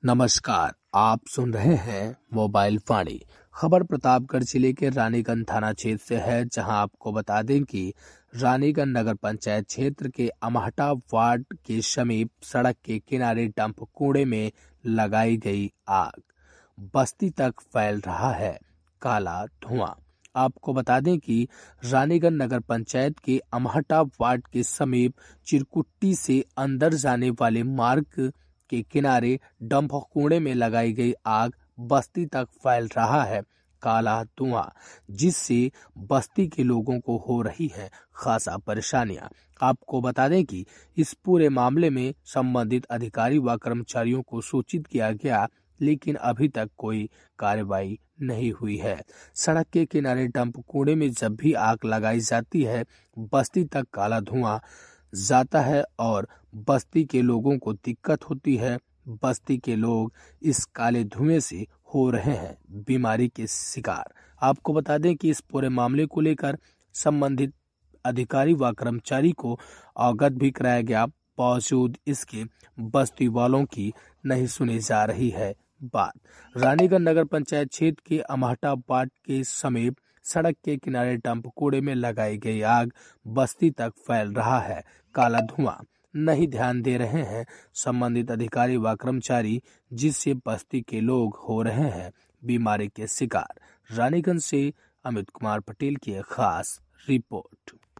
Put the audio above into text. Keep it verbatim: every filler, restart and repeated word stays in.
नमस्कार, आप सुन रहे हैं मोबाइल वाणी। खबर प्रतापगढ़ जिले के रानीगंज थाना क्षेत्र से है, जहां आपको बता दें कि रानीगंज नगर पंचायत क्षेत्र के अमहटा वार्ड के समीप सड़क के किनारे डंप कूड़े में लगाई गई आग बस्ती तक फैल रहा है काला धुआं। आपको बता दें कि रानीगंज नगर पंचायत के अमहटा वार्ड के समीप चिरकुट्टी से अंदर जाने वाले मार्ग के किनारे डंप कूड़े में लगाई गई आग बस्ती तक फैल रहा है काला धुआं, जिससे बस्ती के लोगों को हो रही है खासा परेशानियां। आपको बता दें कि इस पूरे मामले में संबंधित अधिकारी व कर्मचारियों को सूचित किया गया, लेकिन अभी तक कोई कार्रवाई नहीं हुई है। सड़क के किनारे डंप कूड़े में जब भी आग लगाई जाती है, बस्ती तक काला धुआं जाता है और बस्ती के लोगों को दिक्कत होती है। बस्ती के लोग इस काले धुएं से हो रहे हैं बीमारी के शिकार। आपको बता दें कि इस पूरे मामले को लेकर संबंधित अधिकारी व कर्मचारी को अवगत भी कराया गया, बावजूद इसके बस्ती वालों की नहीं सुनी जा रही है बात। रानीगंज नगर पंचायत क्षेत्र के अमहटा वार्ड के समीप सड़क के किनारे डंप कूड़े में लगाई गई आग बस्ती तक फैल रहा है काला धुआं। नहीं ध्यान दे रहे हैं संबंधित अधिकारी व कर्मचारी, जिससे बस्ती के लोग हो रहे हैं बीमारी के शिकार। रानीगंज से अमित कुमार पटेल की एक खास रिपोर्ट।